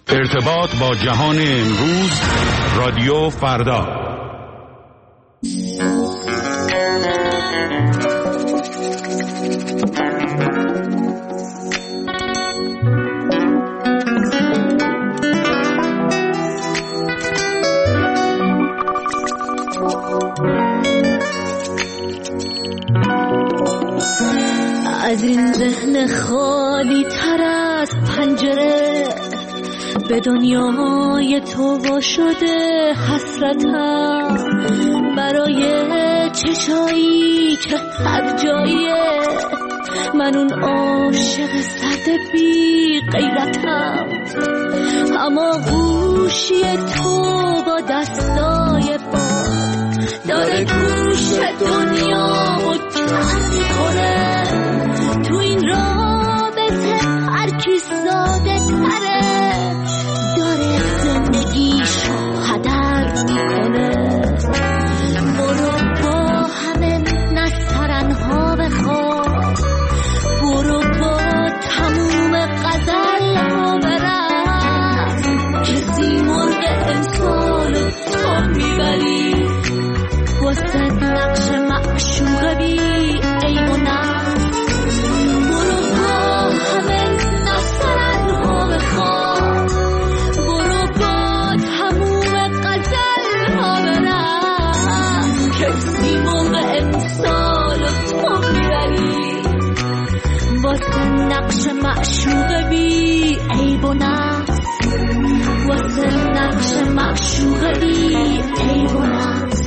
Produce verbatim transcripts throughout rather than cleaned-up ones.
ارتباط با جهان امروز، رادیو فردا. از این ذهن خالی تر از پنجره به دنیای تو وا شده حسرتم، برای چشایی که هر جاییه من اون عاشق سرد بی غیرتم. اما گوشی تو با دستای باد داره گوش دنیامو کم میکنه. تو این رابطه هر کی ساده تره داره زندگیشو هدر میکنه. برو با همه نسترنها بخواب، برو با تموم غزلها برم، کسی مرغ امسال تو میبری واسه نقش معشوق بی عیب و نقص. برو با همه نسترنها بخواب، برو با تموم غزلها برم، کسی مرغ امسال تو میبری واسه نقش معشوق بی عیب و نقص، واسه نقش معشوق بی عیب و نقص.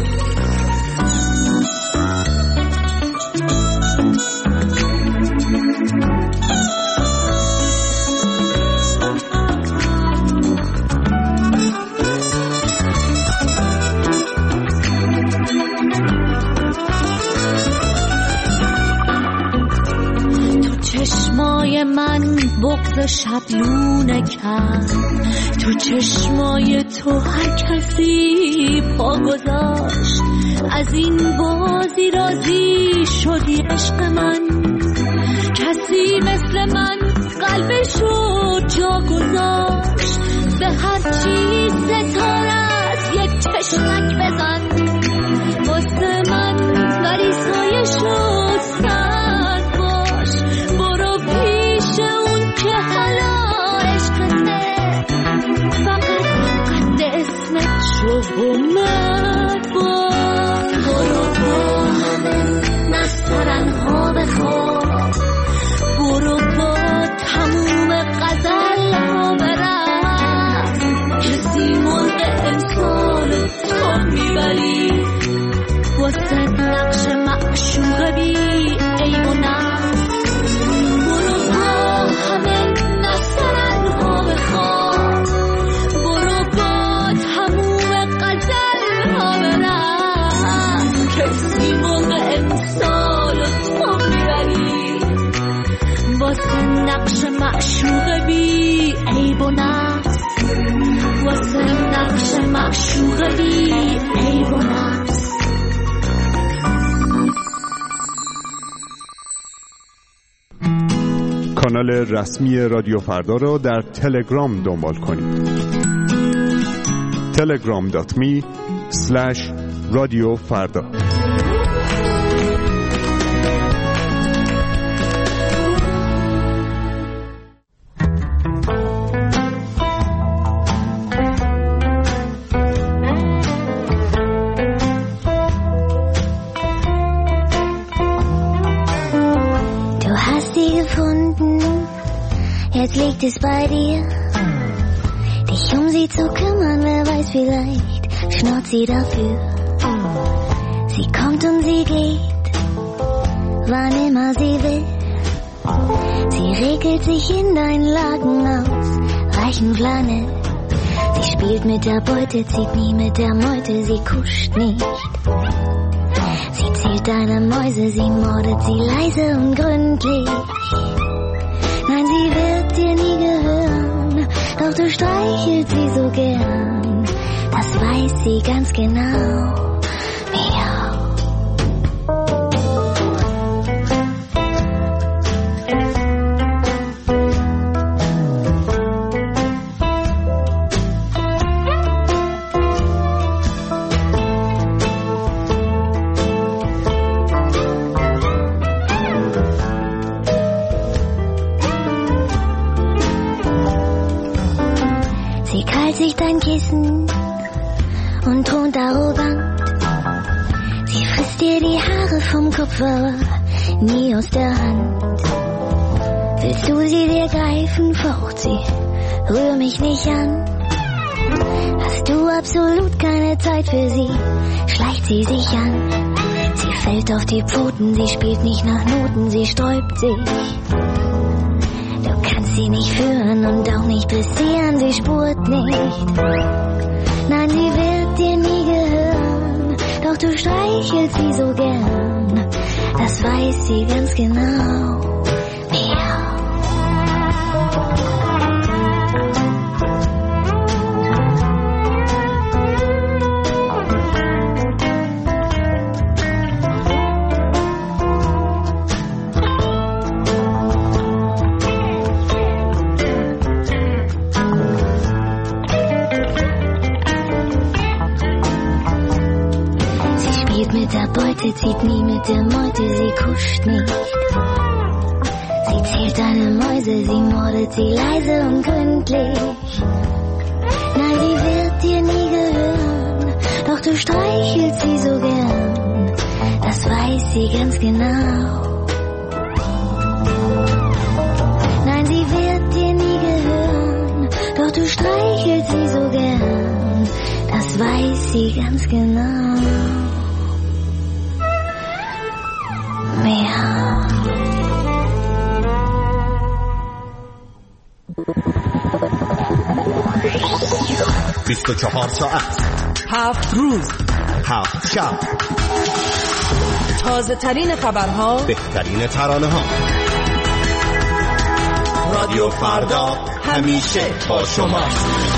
چشمای من بغض شبلونه کرد، تو چشمای تو هر کسی پا گذاشت. از این بازی راضی شدی عشق من، کسی مثل من قلبشو جا گذاشت. به هر چیز ستاره از یک چشمک بزن واسه من، ولی سایشو سرد باش. برو پیش اون که حالا عشقته، فقط قد اسمت شو و مرد باش. برو با همه نسترنها بخواب، برو با تموم غزلها برم، کسی مرغ امسال تو میبری واسه نقش معشوق بی عیب و نقص. برو با همه نسترنها بخواب، برو با تموم غزلها برم، کسی مرغ امسال تو میبری واسه نقش معشوق بی عیب و نقص، واسه نقش معشوق بی عیب و نقص. کانال رسمی رادیو فردا را در تلگرام دنبال کنید. تلگرام دات می اسلش رادیو فردا. Jetzt liegt es bei dir, dich um sie zu kümmern, wer weiß, vielleicht schnurrt sie dafür. Sie kommt und sie geht, wann immer sie will. Sie regelt sich in deinen Laken aus weichen Flanell. Sie spielt mit der Beute, zieht nie mit der Meute, sie kuscht nicht. Sie zählt deine Mäuse, sie mordet sie leise und gründlich. Nein, sie wird dir nie gehören, doch du streichelst sie so gern. Das weiß sie ganz genau. Miau. krallt sich dein Kissen und thront arrogant. Sie frisst dir die Haare vom Kopf, aber nie aus der Hand. Willst du sie dir greifen, faucht sie, rühr mich nicht an. Hast du absolut keine Zeit für sie, schleicht sie sich an. Sie fällt auf die Pfoten, sie spielt nicht nach Noten, sie sträubt sich. Du kannst sie nicht führen und auch nicht dressieren, sie spurt nicht. Nein, sie wird dir nie gehören, doch du streichelst sie so gern. Das weiß sie ganz genau. Miau. Mit der Beute, zieht nie mit der Meute, sie kuscht nicht. Sie zählt deine Mäuse, sie mordet sie leise und gründlich. Nein, sie wird dir nie gehören, doch du streichelst sie so gern. Das weiß sie ganz genau. Nein, sie wird dir nie gehören, doch du streichelst sie so gern. Das weiß sie ganz genau. بیست و چهار ساعت، هفت روز، هفت شب، تازه ترین خبرها، بهترین ترانه ها. رادیو فردا همیشه با شماست.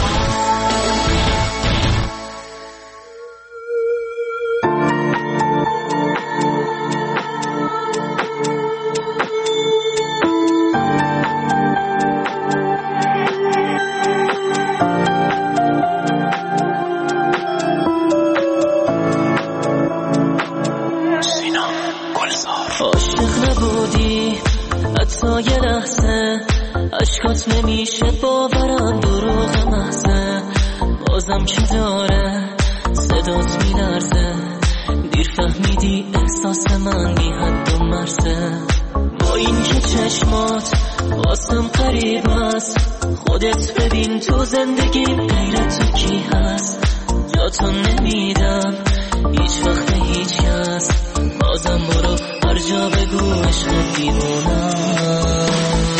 نمیشه باورم دروغ محضه، بازم که داره صدات میلرزه، دیر فهمیدی احساس من بی حد و مرزه. با این که چشمات واسم قریب هست، خودت ببین تو زندگیم غیر تو کی هست. جاتو نمیدم هیچ وقت هیچ کس، بازم برو هر جا بگو عشق دیوونم.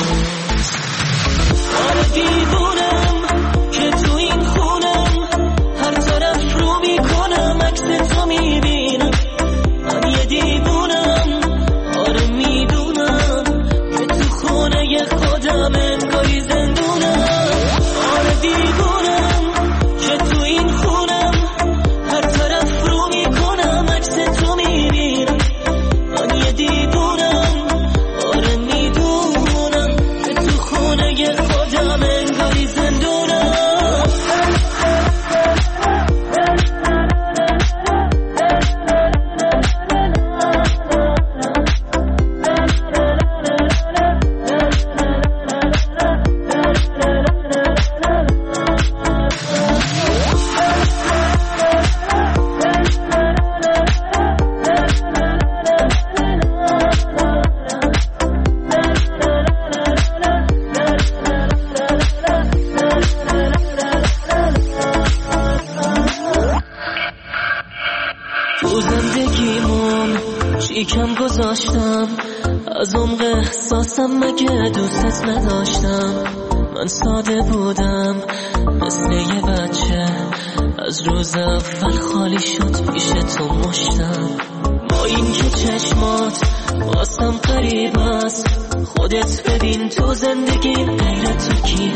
آره دیوونم که تو این خونم، هر طرف رو میکنم عکس تو میبینم. من یه دیوونم، آره میدونم که تو خونه خودم انگاری زندونم. آره دیوونم که تو این خونم، هر طرف رو میکنم عکس تو میبینم. من یه دیوونم، آره میدونم که تو خونه خودم انگاری زندونم. شیکم گذاشتم از عمق احساسم، مگه دوستت نداشتم. من ساده بودم مثل یه بچه، از روز اول خالی شد پیش تو مشتم. با این که چشمات واسم قریب است، خودت ببین تو زندگی غیر تو کی